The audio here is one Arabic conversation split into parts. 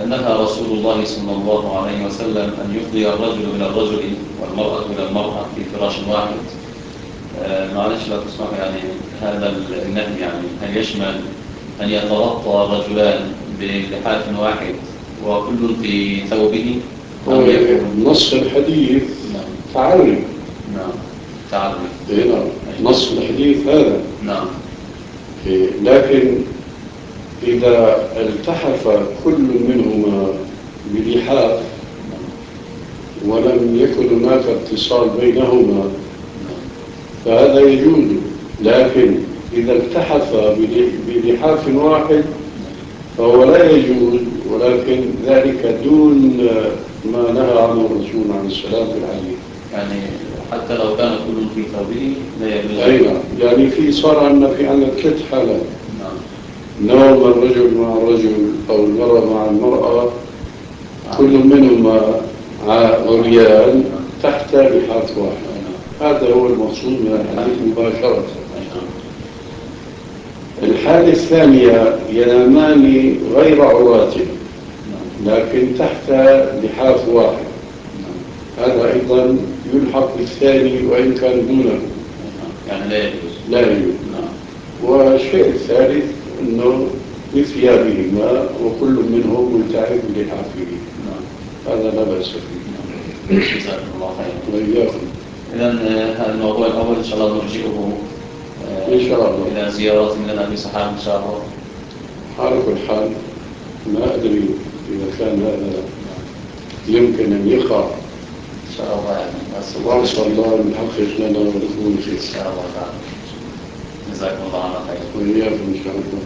نهى رسول الله صلى الله عليه وسلم أن يفضي الرجل إلى الرجل والمرأة إلى المرأة في فراش واحد. معلش لو تسمح يعني هذا النهي يعني هل يشمل أن يتغطى الرجلان بلحاف واحد وكل في ثوبه؟ نص الحديث تعري. نعم تعري. نعم نص الحديث هذا. نعم. لكن إذا التحف كل منهما بلحاف ولم يكن هناك اتصال بينهما فهذا يجوز، لكن إذا التحف بلحاف واحد فهو لا يجوز، ولكن ذلك دون ما نهى عنه الرسول عليه السلام في الحديث. يعني حتى لو كان كل في ثوبه لا يجوز. أيوة، يعني صار عندنا في عندنا 3 حالات. نعم. نوم الرجل مع الرجل أو المرأة مع المرأة كل منهما عريان تحت لحاف واحد. هذا هو المقصود من الحديث مباشرة. الحالة الثانية ينامان غير عورات لكن تحت لحاف واحد، هذا أيضا يلحق بالثاني وإن كان دونه، يعني لا يجوز. لا يجوز. والشيء الثالث أنه بثيابهما وكل منهم ملتحف بلحافه، هذا لا بأس فيه. جزاكم الله خيرا. وإياكم. إذن الموضوع الأول إن شاء الله نرجئه إن شاء الله إلى زيارة لنا بصحاب إن شاء الله. على كل حال ما أدري إذا كان هذا يمكن أن يقع إن شاء الله يعني وأسأل الله أن يحقق لنا ولكم خير إن شاء الله تعالى. جزاكم الله على خير. وإياكم إن شاء الله.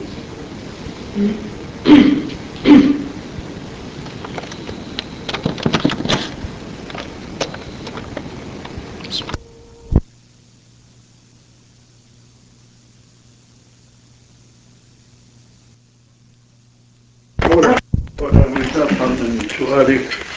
ولا مجال من سؤالك